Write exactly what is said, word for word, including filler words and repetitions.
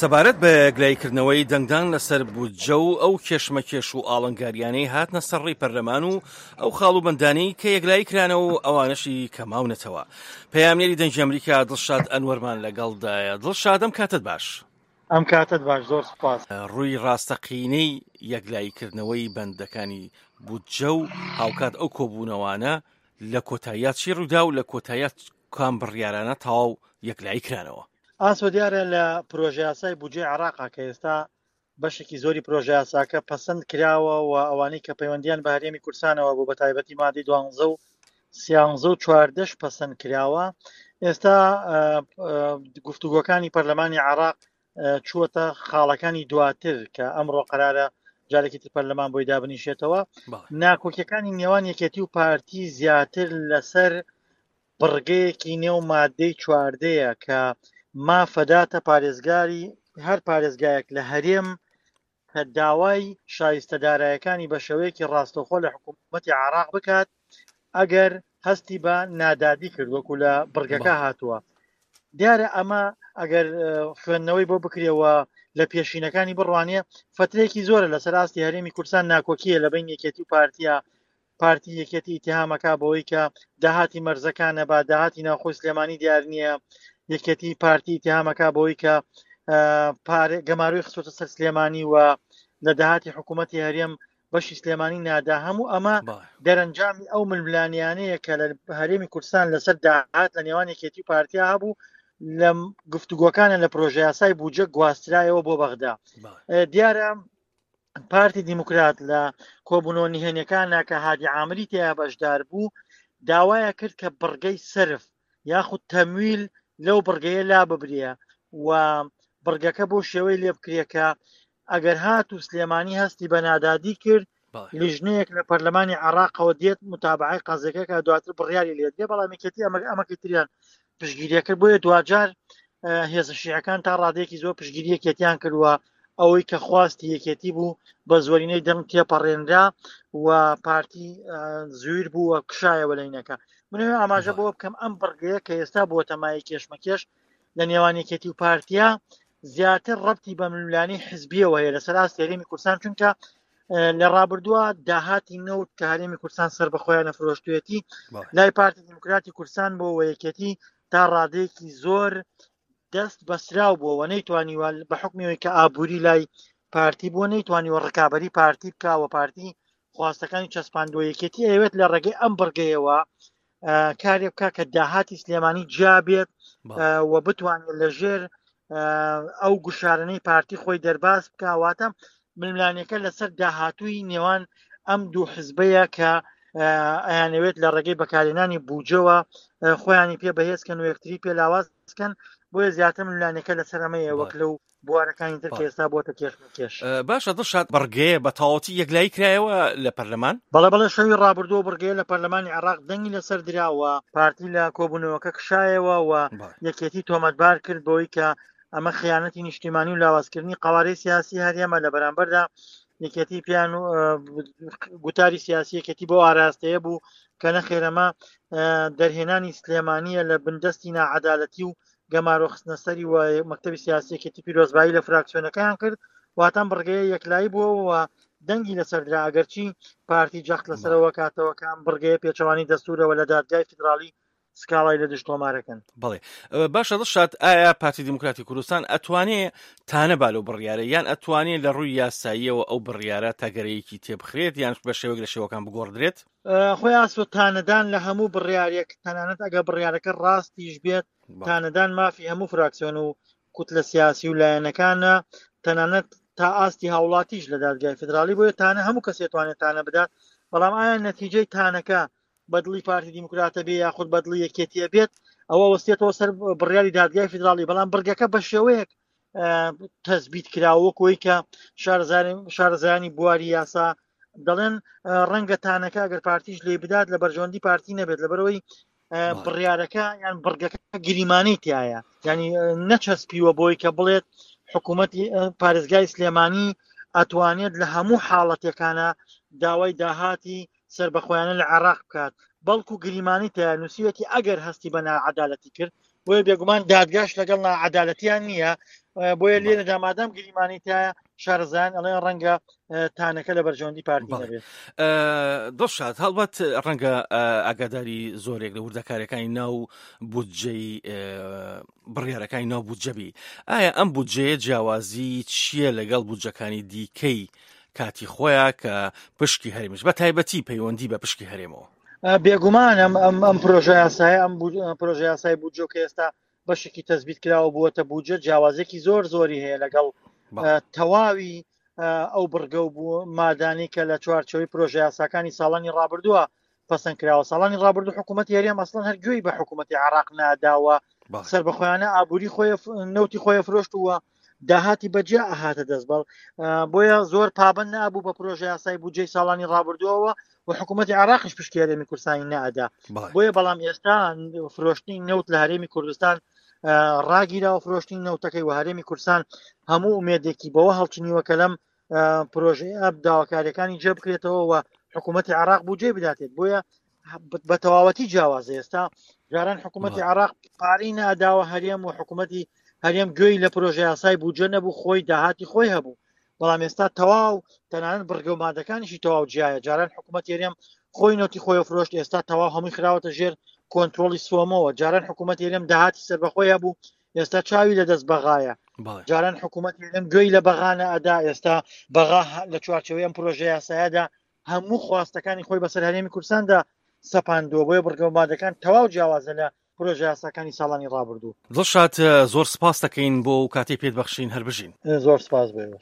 سەبارەت بە گلایکردنەوەی دەنگدان لەسەر بودجە و ئەو کێشمەکێش و ئاڵنگاریانەی هاتنە سەرڕێی پەرلەمان و ئەو خاڵوبەندانەی کە یەکلایی کرانەوە و ئەوانەشی کەماونەتەوە. پەیامنێری دەنگی ئەمریکا دڵشاد ئەنوەرمان لەگەڵدایە. دڵشاد، ئەم کاتت باش. ئەم کاتت باش، زۆر سوپاس. ڕووی ڕاستەقینەی یەکلایکردنەوەی بەندەکانی بودجە و هاوکات ئەو کۆبوونەوانە لە کۆتاییات چی ڕوودا و لە کۆتاییات کام بڕیارانە تەواو یەکلایی کرانەوە؟ ئاسۆ دیارە لە پرۆژە یاسای بودجەی عێراقا کە ئێستا بەشێکی زۆری پرۆژە یاساکە پەسەند کراوە و ئەوانەی کە پەیوەندیان بە هەرێمی کوردستانەوە بوو بە تایبەتی مادەی دوانزە و سیانزە و چواردەش پەسەند کراوە. ئێستا گفتوگۆکانی پەرلەمانی عێراق چووەتە خاڵەکانی دواتر کە ئەمڕۆ قەرارە جارێکی تر پەرلەمان بۆی دابنیشێتەوە. ناکۆکیەکانی نێوان یەکێتی و پارتی زیاتر لەسەر بڕگەیەکی نێو مادەی چواردەیە کە مافەداتە پارێزگاری هەر پارێزگایەک لە هەرێم کە داوای شایستەدارایەکانی بە شێوەیەکی ڕاستەوخۆ لە حکوومەتی عێراق بکات ئەگەر هەستی بە نادادی کرد وەکو لە بڕگەکە هاتووە. دیارە ئەمە ئەگەر خوێندنەوەی بۆ بکرێەوە لە پێشینەکانی بڕوانێ فترێکی زۆرە لەسەر ئاستی هەرێمی کوردستان ناکۆکیە لە بین یەکێتی و پارتیە پارتی یەکێتی ئیتیهامەکە بەوەی کە داهاتی مەرزەکانە با داهاتی ناوخۆی سلێمانی دیار نییە. یەکێتی پارتی ئیتیهامەکە بەوەی کە گەماروی خستوتە سەر سلێمانی و لە داهاتی حکوومەتی هەرێم بەشی سلێمانی نادا. هەموو ئەمە دەرەنجامی ئەو ململانیانەیە کە لە هەرێمی کوردستان لەسەر داهات لە نێوان یەکێتی و پارتیا هەبوو لە گفتوگۆکانە لە پرۆژە یاسای بودجە گواسترایەوە بۆ بەغدا. دیارە پارتی دیموکرات لە کۆبوونەوە نهێنیەکانە کە هادی عامری تیا بەشدار بوو داوایە کرد کە بڕگەی سرف یاخود تەمویل لەو بڕگەیە لا ببرێ و بڕگەکە بۆ شێوەی لێ بکرێ کە ئەگەر هات و سلێمانی هەستی بە نادادی کرد لیژنەیەک لە پەرلەمانی عێراقەوە دێت متابعەی قەزەکە کە دواتر بڕیاری لێت دێ. بەڵام یەکێتی ئەمەکەی تریان پشتگیریەکرد بۆیە دوجار هێزە شیعەکان تا ڕادەیەکی زۆر پشتگیری یەکێتیان کردووە ئەوەی کە خواستی یەکێتی بوو بە زۆرینەی دەنگ تێپەڕێنرا و پارتی زویر بوو و کشایەوە لەینەکە. منەوێ ئاماژە بۆ بکەم ئەم بڕگەیە کە ئێستا بۆ تەمای کێشمەکێش لە نێوان یەکێتی و پارتیا زیاتر ڕەبتی بە ململانی حزبیەوە هەیە لەسەر ئاستی هەرێمی کوردستان، چونکە لە ڕابردووە داهاتی نەوت کە هەرێمی کوردستان سەر بەخۆیان نەفرۆشتوێتی لای پارتی دیموکراتی کوردستان بۆ و یەکێتی تا ڕادەیەکی زۆر دەست بەسراو بووەوە نەیتوانیوە بە حکمیەوەی کە ئابووری لای پارتی بووە نەیتوانیوە ڕکابەری پارتی بکاوە پارتی خواستەکانی چەسپاندووە یەکێتی ئەوێت لە ڕێگەی ئەم بڕگەیەوە کارێک بکە کە داهاتی سلێمانی جابێت و بتوانێت لەژێر ئەو گوشارانەی پارتی خۆی دەرباز بکواتە ململانیەکە لەسەر داهاتووی نێوان ئەم دوو حزبەیە کە ئەیانەوێت لە ڕێگەی بەکارهێنانی بودجەوە خۆیانی پێ بەهێزکەن و یەکتری پێ لاوازکەن. بۆیە زیاتر ململانیەکە لەسەر ئەمەیە وەک لەو بوارەکانی تر کە ئێستا بۆتە کێشمەکێش. باشە دڵشاد، بڕگەیە بە تەواوەتی یەکلایی کرایەوە لە پەرلەمان؟ بەڵێ بەڵێ شەوی ڕابردووە بڕگەیە لە پەرلەمانی عێراق دەنگی لەسەر دراوە پارتی لە کۆبوونەوەکە کشایەوە و یەکێتی تۆمەتبار کرد بۆی کە ئەمە خیانەتی نیشتیمانی و لاوازکردنی قەوارەی سیاسی هەرێمە لە بەرامبەردا یەکێتی پیان و گوتاری سیاسی یەکێتی بۆ ئاراستەیە بوو کە نەخێرەمە دەرهێنانی سلێمانیە لە بندەستی ناعەدالەتی و گەمارۆخستنە سەری و مەکتەبی سیاسی یەکێتی پیرۆزبایی لە فراکسیۆنەکەیان کرد واتان بڕگەیە یەکلایی بووەوە دەنگی لەسەردرا ئەگەرچی پارتی جەخت لەسەرەوە کاتەوە کە ئەم بڕگەیە پێچەوانی دەستورەوە لە دادگای فیدراڵی سکاڵای لە دشتۆمارەکەن. بەڵێ باشە دڵشاد، ئایا پارتی دیموکراتی کوردستان ئەتوانێت تانە بالۆ بڕیارە یان ئەتوانێت لە ڕووی یاساییەوە ئەو بڕیارە تاگەرەیەکی تێبخرێت یان بە شێوەیەک لە شێوەکان بگۆڕدرێت؟ خۆی ئاسۆ تانەدان لە هەموو بڕیارێک تەنانەت ئەگە بڕیارەکە ڕاستیش بێت تانەدان مافی هەموو فراکسیۆن و کوتلە سیاسی و لایەنەکانە تەنانەت تا ئاستی هاوڵاتیش لە دادگای فیدراڵی بۆیە تانە هەموو کەسێت توانێت تانە بدات. بەڵام ئایا نەتیجەی تانەکە بەدڵی پارتی دیموکراتە بێ یاخود بەدڵی یەکێتیە بێت ئەوە وەستێتەوە سەر بڕیاری دادگای فیدراڵی. بەڵام بڕگەکە بە شێوەیەک تەثبیت کراوەکەوەی کە شارەزایانی بواری یاسا دەڵێن ڕەنگە تانەکە ئەگەر پارتیش لێ بدات لە بەرژەوەندی پارتی نەبێت لەبەرەوەی بڕیارەکە یان بڕگەکە گریمانەی تایە، ینی نەچەسپیوە بۆی کە بڵێت حکوومەتی پارێزگای سلێمانی ئەتوانێت لە هەموو حاڵەتەکانە داوای داهاتی سربەخۆیانە لە عێراق بکات، بەڵکو گریمانی تایە نووسیوەتی ئەگەر هەستی بە ناعەدالەتی کرد بۆیە بێگومان دادگاش لەگەڵ ناعەدالەتیان نییە بۆیە لێرە دامادام گریمانی تایە شارزان ئەڵێن ڕەنگە تانەکە لە بەرژەوەندی پارتی نەبێت. دڵشاد هەڵبەت ڕەنگە ئاگاداری زۆرێک لە وردەکاریەکانی ناو بودجەی بڕیارەکانی ناو بودجەبی ئایا ئەم بودجەیە جیاوازی چییە لەگەڵ بودجەکانی دیکەی کاتی خۆیان کە پشکی هەرێمیش بە تایبەتی پەیوەندی بە پشکی هەرێمەوە؟ بێگومان ئەم ئەم پرۆژە یاسایە ئەم پرۆژە یاسای بودجە کە ئێستا بەشێکی تەزبیت کراوە بووەتە بودجە جیاوازێکی زۆر زۆری هەیە لەگەڵ تەواوی ئەو بڕگە و بوو مادانی کە لە چوارچەوەی پرۆژە یاساکانی ساڵانی ڕابردووە پەسەند کراوە. ساڵانی ڕابردوو حکوومەتی هەرێم ئەسڵەن هەرگوێی بە حکوومەتی عێراق ناداوە سەر بەخۆیانە ئابووری خۆی نەوتی خۆی فرۆشتووە داهاتی بەجیا ئاهاتە دەست بەڵ بۆیە زۆر پابند نابوو بە پرۆژە یاسای بودجەی ساڵانی ڕابردووەوە و حکوومەتی عێراقیش پشتی هەرێمی کوردستانی نەئەدا. بۆیە بەڵام ئێستا فرۆشتنی نەوت لە هەرێمی کوردستان ڕاگیراوە فرۆشتنی نەوتەکەی و هەرێمی کوردستان هەموو ئومێدێکی بەوە هەڵچنیوە کە لەم پرۆژەیە داواکاریەکانی جێ بکرێتەوە و حکوومەتی عێراق بودجێ بداتێت. بۆیە بە تەواوەتی جیاوازە. ئێستا جاران حکوومەتی عێراق پارەی نەداوە هەرێم و حکوومەتی هەرێم گوێی لە پرۆژە یاسای بودجە نەبوو خۆی داهاتی خۆی هەبوو بەڵام ئێستا تەواو تەنانەت بڕگە و مادەکانیشی تەواو جیایە. جاران حکوومەتی هەرێم خۆی نۆتی خۆی فرۆشت ئێستا تەواو هەمووی خراوەتە ژێر کۆنتترۆلی سوۆمەوە. جاران حکوومەتی هەرێم داهاتی سەربەخۆی هەبوو ئێستا چاوی لە دەست بەغایە. جاران حکوومەتی هەرێم گوێی لە بەغانە ئەدا ئێستا بەغا لە چوارچەوەی ئەم پرۆژە یاسایەدا هەموو خواستەکانی خۆی بەسەر هەرێمی کوردستاندا سەپاندووە. بۆیە بڕگە و مادەکان تەواو جیاوازە لە پرۆژە یاساکانی ساڵانی ڕابردوو. دڵشاد زۆر سپاس دەکەین بۆ کاتێ پێت بەخشین هەر بژین. زۆر سپاس بێ.